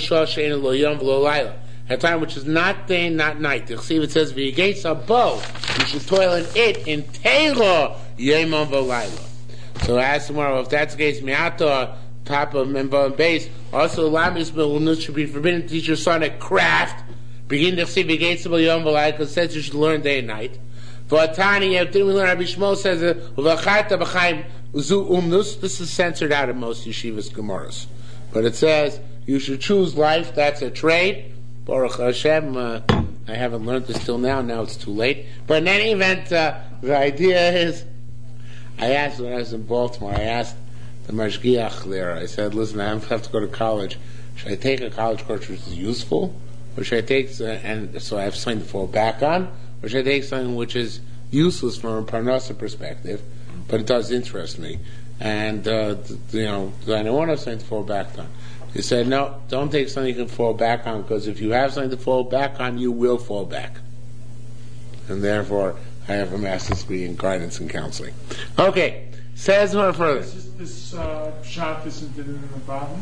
time which is not day, not night. The Chesiv says, "V'yigates a bow, you should toil in it in teiro yemon v'layla." So I asked tomorrow if that's the case. Miato top of member and base. Also, lamis belunus should be forbidden to teach your son a craft. Begin to see v'yigates a yom v'layla, because it says you should learn day and night. For Tani, didn't we learn? Rabbi Shmuel says, "V'chata b'chaim zu umnus." This is censored out of most yeshivas gemaras, but it says you should choose life. That's a trade. Baruch Hashem, I haven't learned this till now. Now it's too late. But in any event, the idea is, I asked when I was in Baltimore, I asked the mashgiach there, I said, listen, I have to go to college. Should I take a college course which is useful? Or should I take, and so I have something to fall back on? Or should I take something which is useless from a parnasa perspective, but it does interest me? And, I don't want to have something to fall back on. He said, no, don't take something you can fall back on, because if you have something to fall back on, you will fall back. And therefore, I have a master's degree in guidance and counseling. Okay, says more further. This shot isn't in the Bavli?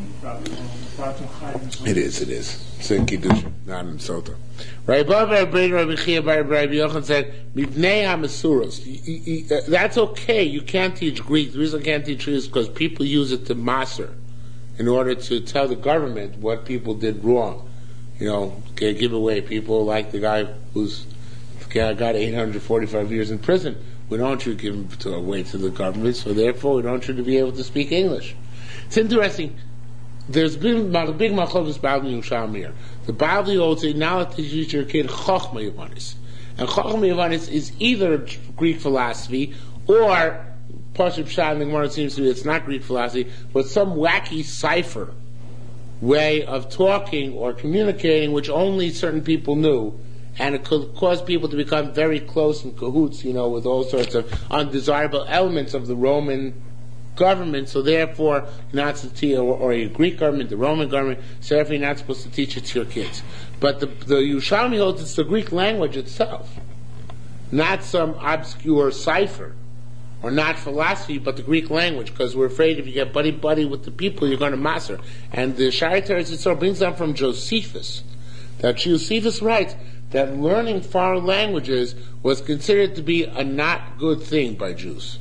It is. It's in Kiddushin, not in Sota. Rabbi Chia Rabbi Yochanan said, Mivnei HaMesuros. That's okay, you can't teach Greek. The reason I can't teach Greek is because people use it to maser, in order to tell the government what people did wrong. Give away people like the guy who's got 845 years in prison. We don't want you to give him away to the government, so therefore we don't want you to be able to speak English. It's interesting. There's been a big machlokes Bavli and Shalmir. The Bavli holds a now to teach your kid Chochma Yavanis. And Chochma Yavanis is either Greek philosophy or Pashup Shah in the Gemara seems to be it's not Greek philosophy, but some wacky cipher way of talking or communicating which only certain people knew, and it could cause people to become very close in cahoots, with all sorts of undesirable elements of the Roman government. So therefore, you're not supposed to or a Greek government, the Roman government, so therefore you're not supposed to teach it to your kids. But the Yerushalmi holds it's the Greek language itself. not some obscure cipher, or not philosophy, but the Greek language, because we're afraid if you get buddy-buddy with the people, you're going to maser. And the Shari Teretz Yisrael brings down from Josephus, that Josephus writes that learning foreign languages was considered to be a not good thing by Jews.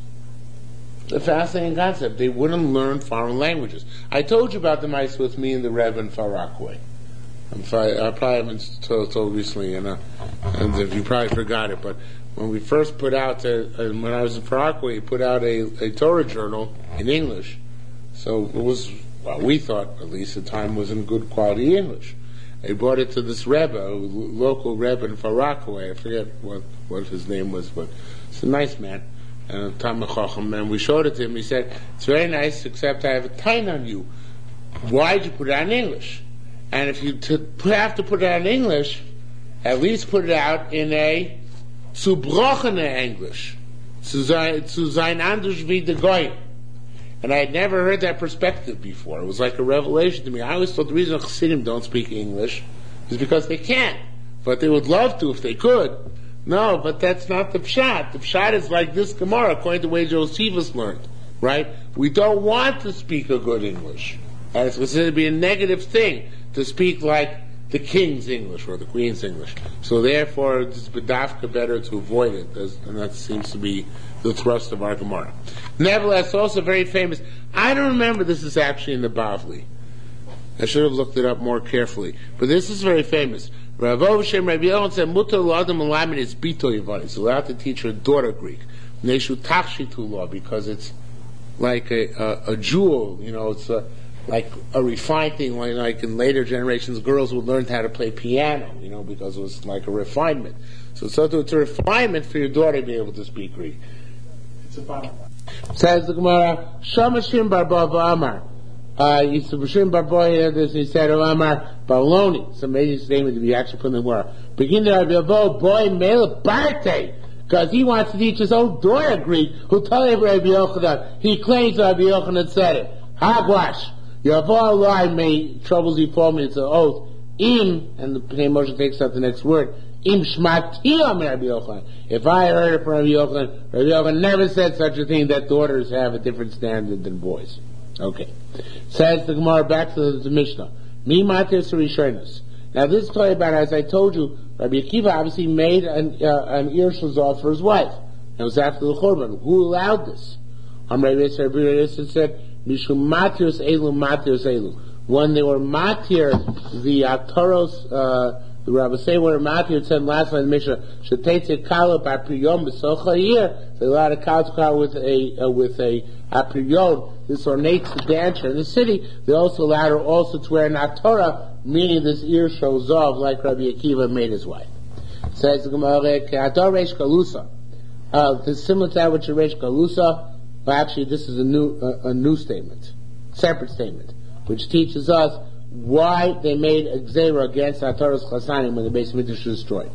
A fascinating concept. They wouldn't learn foreign languages. I told you about the mice with me and the Rebbe in Far Rockaway. I probably haven't told recently, and if you probably forgot it, but when we first put out, when I was in Far Rockaway, we put out a Torah journal in English. So it was, well, we thought, at least at the time, was in good quality English. I brought it to this Rebbe, a local Rebbe in Far Rockaway. I forget what his name was, but it's a nice man. Talmid Chacham, and we showed it to him. He said, "It's very nice, except I have a tain on you. Why'd you put it out in English? And if you have to put it out in English, at least put it out in a zubrochene English, zu sein anders wie de Goyim." And I had never heard that perspective before. It was like a revelation to me. I always thought the reason Chassidim don't speak English is because they can't, but they would love to if they could. No, but that's not the pshat. The pshat is like this Gemara, according to the way Josephus learned, right? We don't want to speak a good English. And it's considered to be a negative thing to speak like the king's English or the queen's English. So therefore, it's bedafka better to avoid it, and that seems to be the thrust of our Gemara. Nevertheless, also very famous. I don't remember this is actually in the Bavli. I should have looked it up more carefully. But this is very famous. Rav Shem Rabbi Yochanan said, "Mutar l'adam l'lamed is bito yivani." It's allowed to teach her daughter Greek. Neshu tachshitu law, because it's like a jewel. You know, it's like a refined thing. Like in later generations, girls would learn how to play piano. You know, because it was like a refinement. So it's a refinement for your daughter to be able to speak Greek. It's a bottom. Says the Gemara, Shamashim bar Bava Amar. Yisubashim bar Boy heard this and he said, Amar Baloni. It's an amazing statement to be actually put in the Gemara. Begin to Rabbi boy male Barte, because he wants to teach his own daughter Greek, who told Rabbi Yochanan. He claims Rabbi Yochanan said it. Hagwash. Yavor lie may troubles you for me, it's an oath. Im, and the Pnei Moshe takes up the next word, Im shmati Rabbi Yochanan. If I heard it from Rabbi Yochanan never said such a thing, that daughters have a different standard than boys. Okay. Says the Gemara back to the Mishnah. Mi matir Rishonos. Now this is talking about, as I told you, Rabbi Akiva obviously made an ear shazar for his wife. It was after the Churban. Who allowed this? Rabbi Yisrael said, Mishum matirs elu. When they were matir, the Toros, the Rabbi say were matir, it said last line in the Mishnah, Shetete kala b'apriyom b'socha year. They allowed a cow to call with a apriyom, this ornate dancer in the city. They also allowed her also to wear an atorah, meaning this ear shows off, like Rabbi Akiva made his wife. Says the Gemara, Ke'adar Reish Galusa. This is similar to that which is Reish Galusa, but actually this is a new statement, separate statement, which teaches us why they made a gzera against Atorah's Chasanim when the Beis Mikdash was destroyed.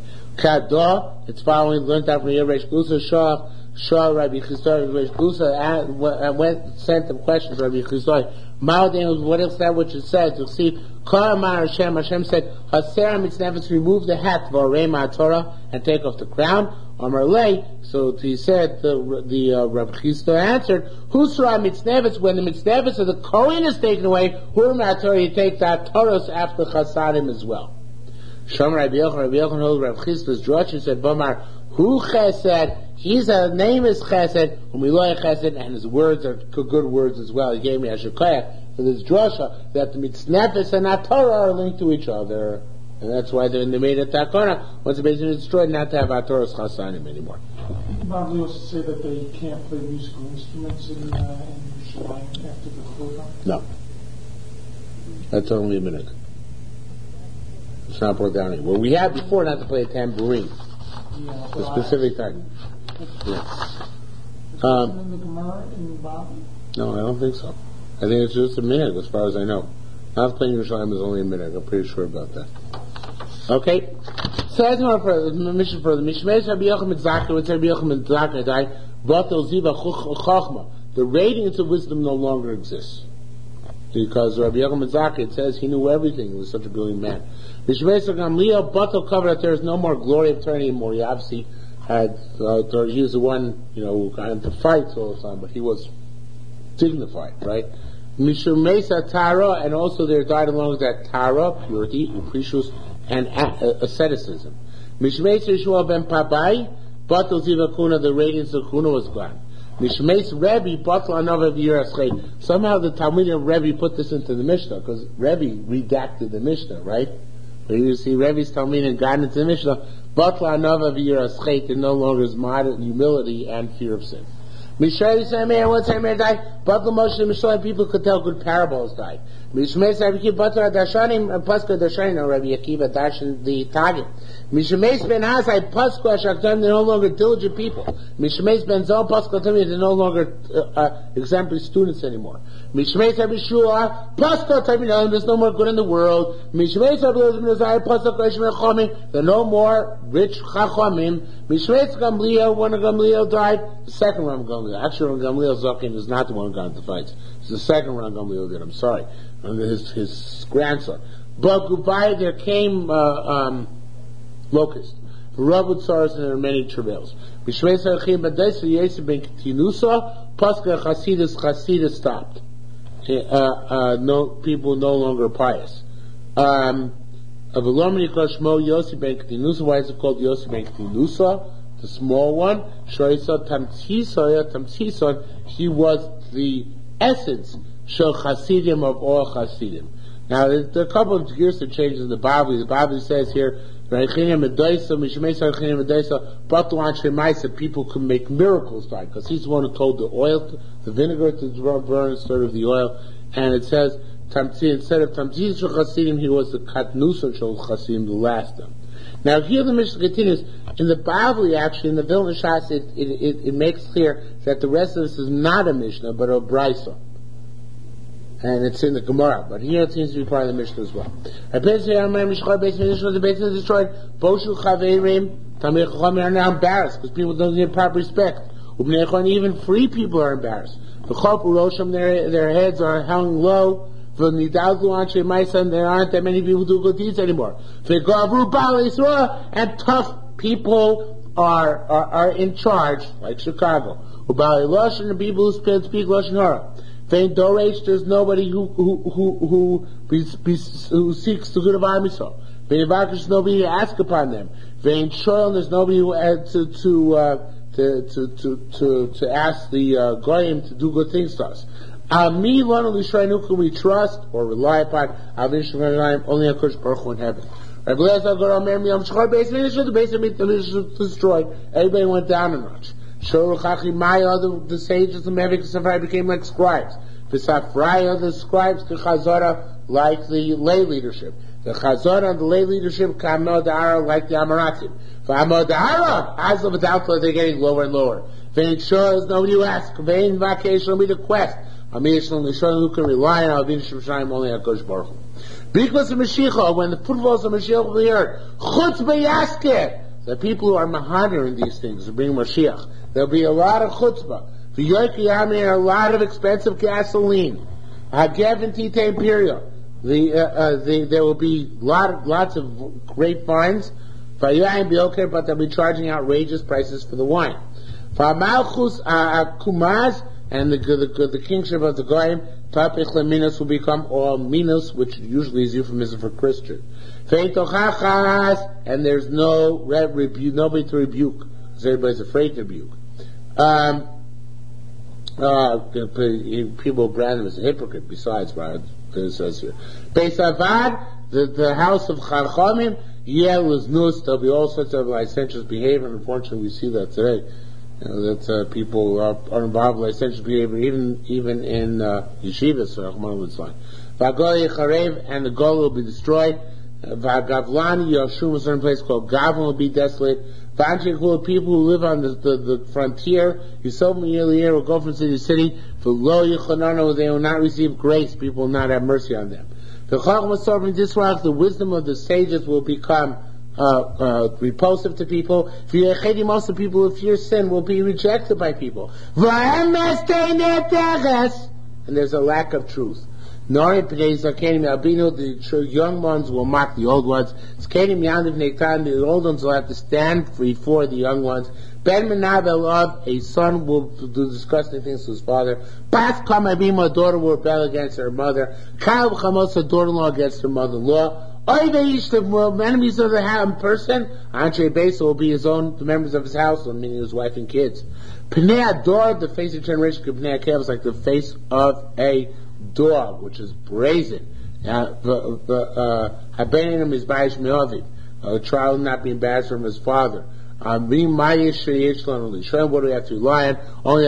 Kador, it's following, learned out from Reish Galusa, Shah Rabbi Chisdai, Reish Galusa went sent them questions to Rabbi Chisdai. Ma'odin, what is that which it says? You see, Hashem said, Haser mitznefes, remove the hat, V'arei Torah, and take off the crown. Amarlei, so he said, the Rabbi Chisda answered, Husra mitznefes, when the mitznefes of the Kohen is taken away, Hurma Torah, you take that Torahs after Chasadim as well. Shom Rabbi Yochanan holds Rabbi Chisda's drush and said, Bomar, Hu Chesed, his name is Chesed, Umiloy Chesed, and his words are good words as well. He gave me a shekayah for this drasha that the mitznefes and Torah are linked to each other, and that's why they made a takana once the basically destroyed, not to have Torah's chasanim anymore. Bob, we also say that they can't play musical instruments in Yerushalayim after the Churban? No, that's only a minute. It's not brought down anymore. We had before not to play a tambourine. Yeah, a specific time. Yeah. In the Gemara in Bobby? No, I don't think so. I think it's just a minute, as far as I know. Not playing Yerushalayim is only a minute. I'm pretty sure about that. Okay. So as more for the mission for the Mishmesh Rabbi Yochanan Zakir, what's Rabbi Yochanan Zakir? Batel Ziva Chochma. The radiance of wisdom no longer exists. Because Rabbi Yochanan Zakir, it says he knew everything. He was such a brilliant man. Mishmesh Gamliel Batel covered that there is no more glory of Torah anymore. Obviously, he was the one, who got into fights all the time, but he was dignified, right? Mishum Mesa Tara, and also there died along with that Tara, purity, Uprishus, and asceticism. Mishum Mesa Yeshua ben Pabai, Batal Ziva Kuna, the radiance of Kuna was gone. Mishum Mesa Rebbe, Batal Anava V'yiraschei. Somehow the Talmudim Rebbe put this into the Mishnah, because Rebbe redacted the Mishnah, right? But you see Rebbe's Talmudim got into the Mishnah, Batal Anava V'yiraschei, it no longer is modern humility and fear of sin. Mishra Yisrael, one time died, Batal Moshe Mishra, people could tell good parables died. Mishmei Sarviki Batar Dashanim, Pascha Dashanim, or Rabbi Akiva Darshan the target. Mishmei Ben Hasai, Pascha Shaktam, they're no longer diligent people. Mishmei Ben Zal, Pascha Tami, they're no longer exemplary students anymore. Mishmei Sarvishua, Pascha Tami, there's no more good in the world. Mishmei Sarvishua, Pascha Tami, they're no more rich Chachamim. Mishmei Gamliel, one of Gamliel died, the second one of Gamliel. Actually, Gamliel Zakin is not the one who got into fights. It's the second one Gamliel did, I'm sorry. His grandson. But goodbye, there came locust. Rabud Saras, and there were many travails. Mishmei Sarachim Badaisa Yesib ben Tinusa, Pascha Chasidus stopped. People no longer pious. Avalomini Koshmo Yosib ben Tinusa, why is it called Yosib ben Tinusa? The small one. Shoisa Tamtisa, he was the essence Shel Chasidim of all Chasidim. Now, there are a couple of gears that change in the Bible. The Bible says here, people can make miracles by, because he's the one who told the vinegar to burn instead of the oil. And it says, instead of Tamziz Shel Chasidim, he was the Katnusa Shel Chasidim, the last one. Now, here the Mishnah continues. In the Bavli, actually, in the Vilna Shas, it makes clear that the rest of this is not a Mishnah, but a Brisa. And it's in the Gemara, but here it seems to be part of the Mishnah as well. The Beit is destroyed. Boshu Chaverim, Tamei Chachamim are now embarrassed because people don't give proper respect. Even free people are embarrassed. Their heads are hung low. And there aren't that many people who do good deeds anymore. And tough people are in charge, like Chicago. The people who speak Lashon Hara. There's nobody who seeks the good of Am Yisrael. There's nobody to ask upon them. There's nobody who to ask the Goyim to do good things to us. Who can we trust or rely upon? Only HaKadosh Baruch Hu in heaven. The base of destroyed. Everybody went down a notch. The sages of Mevik Safrai became like scribes. The Safraya, the scribes, the Chazara, like the lay leadership. The Chazara and the lay leadership, Kamodara, like the Amaratim. For Amodara, as of a doubtful, they're getting lower and lower. Vein Shor, nobody who asks. Vein Vakesh, nobody to quest. Who can rely on Avin Shemshayim, only HaKadosh Baruch Hu. Because of Mashiach, when the footfalls of Mashiach will be heard, Chutz B'Yaskeh, the people who are mahadir in these things will bring Mashiach. There'll be a lot of chutzpah. A lot of expensive gasoline. Hagev and Tita Imperial. There will be lots of grapevines. But they'll be charging outrageous prices for the wine. Malchus Kumaz, and the kingship of the Goyim, Tapich Minos will become all Minos, which usually is euphemism for Christian. And there's nobody to rebuke, because everybody's afraid to rebuke. People brand him as a hypocrite, besides what it says here. Beis Avad, the house of Chachamim, was Nus, there'll be all sorts of licentious behavior, and unfortunately we see that today. That people are involved in licentious behavior, even in yeshivas, V'agol Yecharev, and the goal will be destroyed. V'agavlan Yashum, a certain place called Gavlan will be desolate. V'anchekul, people who live on the frontier, Yisov Miyeliyah will go from city to city. V'lo Yechonano, they will not receive grace, people will not have mercy on them. The wisdom of the sages will become repulsive to people. Most of the people who fear sin will be rejected by people. And there's a lack of truth. Nari Pnei Zakenim Albino, the young ones will mock the old ones. Zakenim Yandiv Nektan, the old ones will have to stand before the young ones. Ben Menav Elav, a son will do disgusting things to his father. Bas Kam Abima, a daughter will rebel against her mother. Kal Chamos, a daughter-in-law against her mother-in-law. The enemies of the person, Andre Besa will be the members of his household, meaning his wife and kids. Pnei Ador, the face of generation, Pnei Akev is like the face of a dog, which is brazen. Habenim is Bayish Me'ovid. A child not be embarrassed from his father. What do we have to rely on? Only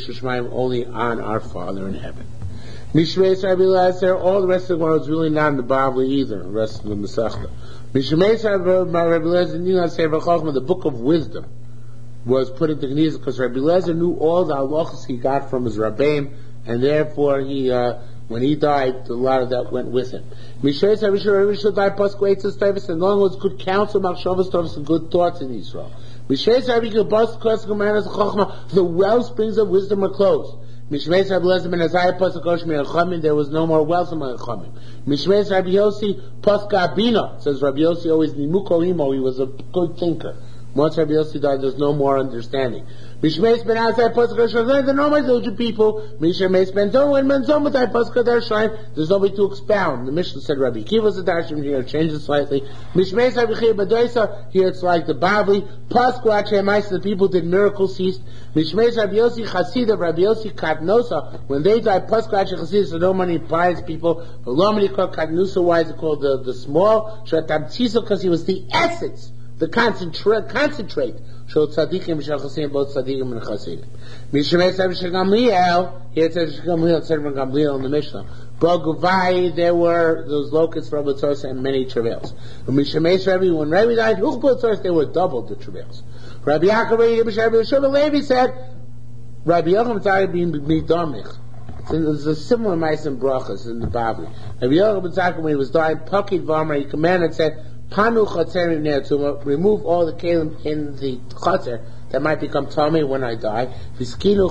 on our Father in heaven. Mishmei Rabbi Eliezer, all the rest of the world is really not in the Bavli either, the rest of the Masechta. Mishmei Rabbi Eliezer knew how to say the book of wisdom was put into Geniza because Rabbi Eliezer knew all the halachas he got from his Rabbeim, and therefore he, when he died, a lot of that went with him. Mishmei Rabbi Eliezer died post Goetzes Tevis, and long was good counsel, Machshavas Tovas, and good thoughts in Israel. Mishmei Rabbi Eliezer, the well springs of wisdom are closed. Mishmei Rabbi Eliezer ben Azariah pasuk Oshmi Elchamim, there was no more wealth among Elchamim. Mishmei Rabbi Yossi pasuk Abina, says Rabbi Yossi always Nimuko Imo, he was a good thinker. Once Rabbi Yossi died, there's no more understanding. Mishmei ben Azariah pasuk Oshmi, there are no more diligent people. Mishmei ben Zom, when Ben Zom died pasuk Adarshayim, there's nobody to expound. The Mishnah said Rabbi Kiva's a Darshim, here change it slightly. Mishmei Rabbi Chia Badoisa, here it's like the Bavli. Pasuk Achemais, the people did miracles ceased. Mishmei Rabbi Yossi Chasida, Rabbi Yossi Katnosa, when they died, Pasuk Chasida, so no money pious people. But Lomani called Katnusa, why is it called the small? Shatabtisa, because he was the essence, the concentrate. Shol Tzadikim, Shol Chasim, both Tzadikim and Chasidim. Mishmei Rabbi Gamliel, here it says Gamliel, it said Gamliel in the Mishnah. Boguvai, there were those locusts, Rabbi Tzos, and many travails. When Mishmei Rabbi, when Rabbi died, there were double the travails. Rabbi Yaakov Rabbi Shimon Levi said, Rabbi Yochanan Tzaddik being Midomich. There's a similar mice in brachas in the Bavli. Rabbi Yochanan Tzaddik, when he was dying, Pakid Vamar, he commanded, said, Panu Chatzerim Ne'atuma, remove all the kelim in the Chatzer that might become tummy when I die. Viskinu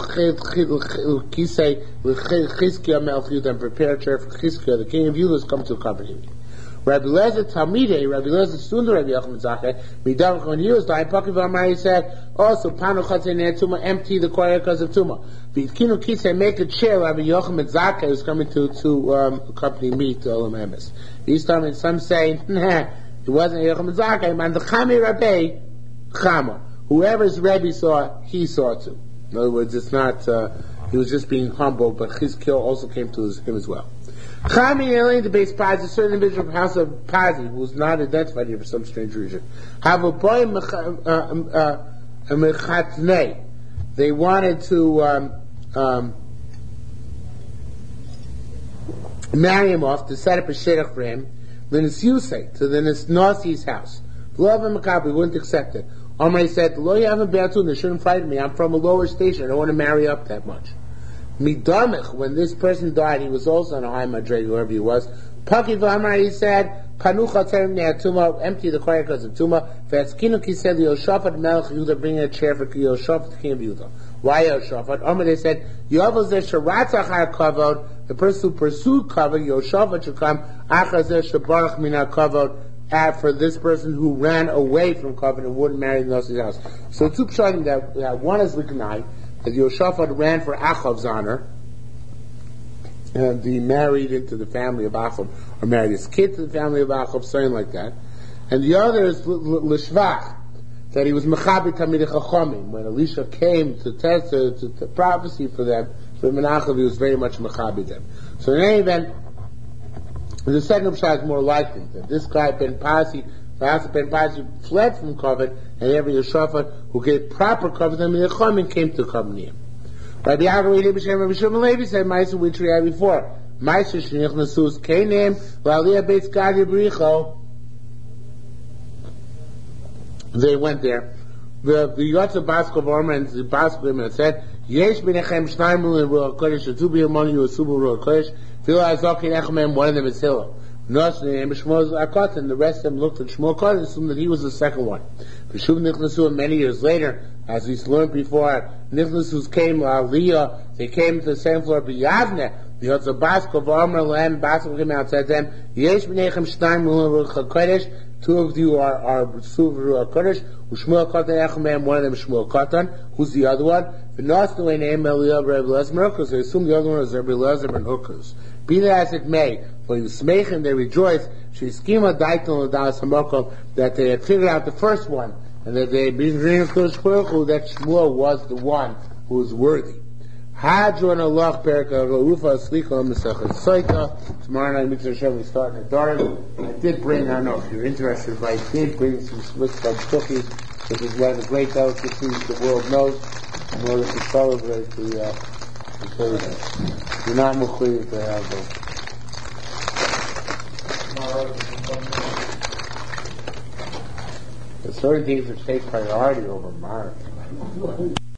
Kisei with Chizkiah Melchiyud, and prepare a chair for Chizkiah, the king of Yudas, come to accompany me. Rabbi Lezer Talmidei, Rabbi Lezer Sunda, Rabbi Yochanan Tzaddik, Midam, when he was dying, Pakid Vamar, he said, also Panu Chatzerim Ne'atuma, empty the choir because of Tumah. Viskinu Kisei, make a chair, Rabbi Yochanan Tzaddik is coming to accompany me to Olam Emes. These times, some say, nah, it wasn't Yochanan Tzaddik, and the Chami Rabbi Chama. Whoever's Rebbe saw, he saw too. In other words, it's not, he was just being humble, but Chizkiah also came to him as well. Chami Elin, the base Pazi, a certain individual from the house of Pazi, who was not identified here for some strange reason. Have a boy mechatnei. They wanted to marry him off, to set up a shidduch for him, L'Nisiyusei, to the Nasi's house. Love and Maccabi wouldn't accept it. Omri said, Lo yavam be'atun, they shouldn't frighten me, I'm from a lower station, I don't want to marry up that much. Midamich, when this person died, he was also on a high madrega, wherever he was. Pakid v'amar, he said, Panu chatzerim ne'atuma, empty the choir because of Tumah. V'etzkinu ki said, Yoshaphat melech Yehuda, bring a chair for Yoshaphat, the king of Yehuda. Why Yoshaphat? Omri, they said, Yovel zeh sharatzachar kavod, the person who pursued kavod, Yoshaphat should come, achar zeh shabarach mina kavod, for this person who ran away from kavod and wouldn't marry the Nasi's house. So two pshatim that one is Likanai, that Yoshaphat ran for Achav's honor, and he married into the family of Achav, or married his kid to the family of Achav, something like that. And the other is L'Shvach, that he was Mechabit Talmidei Chachamim. When Elisha came to test to prophecy for them, for Menachem, he was very much Mechabit them. So in any event, the second shot is more likely that this guy Ben Pazi, Ben Pazi fled from Kavod, and every Yoshaphat who gave proper Kavod to the Chachamim came to accompany him. Rabbi Yaakov Rabbi Shimon Levi said, Ma'aser which we had before. Ma'aser Shnich Nasus Kainem, L'Aliyah Beitz Gad Yibricho. They went there. The Yotze Baskov Orman and the Baskov said, Yesh B'nechem Shnayim Ruach Kodesh, the two be among you, a Subu Ruach Kodesh, Fil Azokin Echem, one of them is Hillel. Nosni and Shmuel Akot, and the rest of them looked at Shmuel Akot and assumed that he was the second one. V'shuv Nichnasu, many years later, as we learned before, Nichnasus came, Aliyah, they came to the same floor, B'Yavne, The other Basko Varmer Lam Basko came out and said to them, Yesh B'nechem Shnaim Ruach HaKodesh, two of you are Suv Ruach HaKodesh, Ushmuel Katan Echem, one of them is Shmuel Katan, who's the other one? V'nos Nuei Nehem Eliyav Reb Elazar ben Hukos, they assume the other one is Reb Elazar ben Hukos. Be that as it may, for the Smechem they rejoice, Sheskima Daiton L'Dalas HaMokom, that they had figured out the first one, and that they had been dreaming of that Shmuel was the one who was worthy. Hadron Allah Perka Rufa Slicha Mesachas Soita. Tomorrow night, Mitzvah Hashem, we start in the Darim. I did bring, I don't know if you're interested, but I did bring some Swiss cookies, which is one of the great delicacies the world knows, in order to celebrate the Thursday. You're not Mukhlid to have those. There's certain things that take priority over marathon.